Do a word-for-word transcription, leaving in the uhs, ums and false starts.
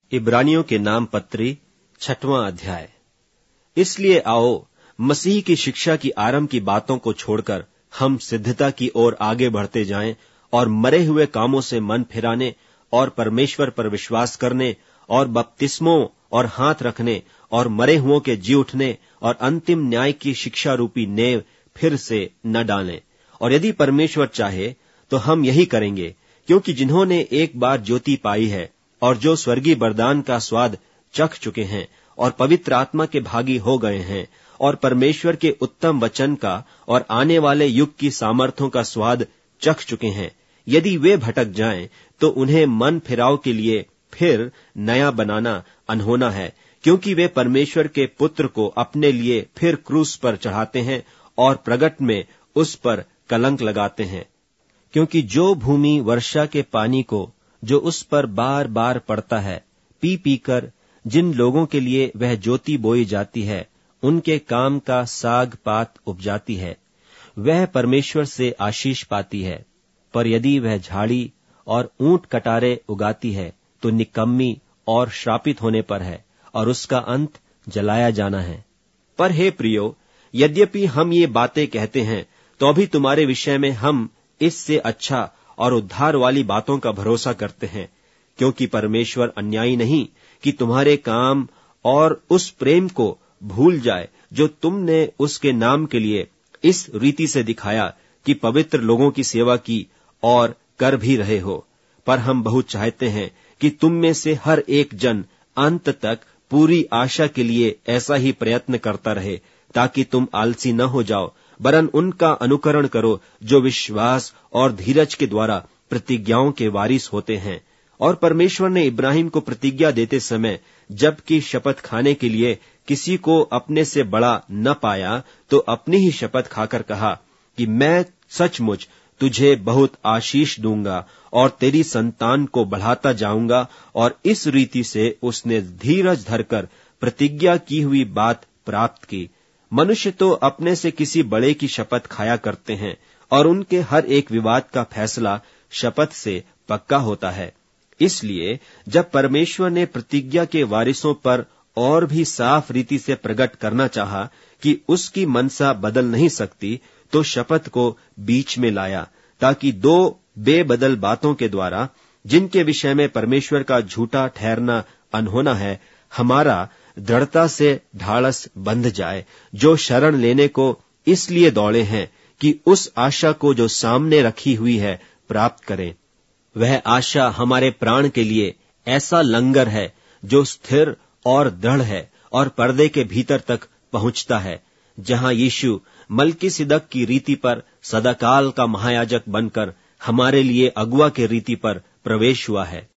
इब्रानियों के नाम पत्री छठवां अध्याय। इसलिए आओ मसीह की शिक्षा की आरंभ की बातों को छोड़कर हम सिद्धता की ओर आगे बढ़ते जाएं और मरे हुए कामों से मन फिराने और परमेश्वर पर विश्वास करने और बपतिस्मों और हाथ रखने और मरे हुओं के जी उठने और अंतिम न्याय की शिक्षा रूपी नेव फिर से न डालें। और यदि परमेश्वर चाहे तो हम यही करेंगे, क्योंकि जिन्होंने एक बार ज्योति पाई है और जो स्वर्गीय वरदान का स्वाद चख चुके हैं और पवित्र आत्मा के भागी हो गए हैं और परमेश्वर के उत्तम वचन का और आने वाले युग की सामर्थ्यों का स्वाद चख चुके हैं, यदि वे भटक जाएं तो उन्हें मन फिराव के लिए फिर नया बनाना अनहोना है, क्योंकि वे परमेश्वर के पुत्र को अपने लिए फिर क्रूस पर चढ़ाते हैं और प्रगट में उस पर कलंक लगाते हैं। क्योंकि जो भूमि वर्षा के पानी को जो उस पर बार बार पड़ता है पी पी कर जिन लोगों के लिए वह ज्योति बोई जाती है उनके काम का साग पात उपजाती है, वह परमेश्वर से आशीष पाती है। पर यदि वह झाड़ी और ऊंट कटारे उगाती है तो निकम्मी और श्रापित होने पर है और उसका अंत जलाया जाना है। पर हे प्रियो, यद्यपि हम ये बातें कहते हैं तो अभी तुम्हारे विषय में हम इससे अच्छा और उद्धार वाली बातों का भरोसा करते हैं, क्योंकि परमेश्वर अन्यायी नहीं कि तुम्हारे काम और उस प्रेम को भूल जाए जो तुमने उसके नाम के लिए इस रीति से दिखाया कि पवित्र लोगों की सेवा की और कर भी रहे हो। पर हम बहुत चाहते हैं कि तुम में से हर एक जन अंत तक पूरी आशा के लिए ऐसा ही प्रयत्न करता रहे, ताकि तुम आलसी न हो जाओ, वरन उनका अनुकरण करो जो विश्वास और धीरज के द्वारा प्रतिज्ञाओं के वारिस होते हैं। और परमेश्वर ने इब्राहिम को प्रतिज्ञा देते समय जबकि शपथ खाने के लिए किसी को अपने से बड़ा न पाया, तो अपनी ही शपथ खाकर कहा कि मैं सचमुच तुझे बहुत आशीष दूंगा और तेरी संतान को बढ़ाता जाऊंगा। और इस रीति से उसने धीरज धरकर प्रतिज्ञा की हुई बात प्राप्त की। मनुष्य तो अपने से किसी बड़े की शपथ खाया करते हैं और उनके हर एक विवाद का फैसला शपथ से पक्का होता है। इसलिए जब परमेश्वर ने प्रतिज्ञा के वारिसों पर और भी साफ रीति से प्रकट करना चाहा कि उसकी मनसा बदल नहीं सकती, तो शपथ को बीच में लाया, ताकि दो बेबदल बातों के द्वारा, जिनके विषय में परमेश्वर का झूठा ठहरना अनहोना है, हमारा दृढ़ता से ढाढ़स बंध जाए, जो शरण लेने को इसलिए दौड़े हैं कि उस आशा को जो सामने रखी हुई है प्राप्त करें। वह आशा हमारे प्राण के लिए ऐसा लंगर है जो स्थिर और दृढ़ है और पर्दे के भीतर तक पहुंचता है, जहां यीशु मलकीसिदक की रीति पर सदाकाल का महायाजक बनकर हमारे लिए अगुआ के रीति पर प्रवेश हुआ है।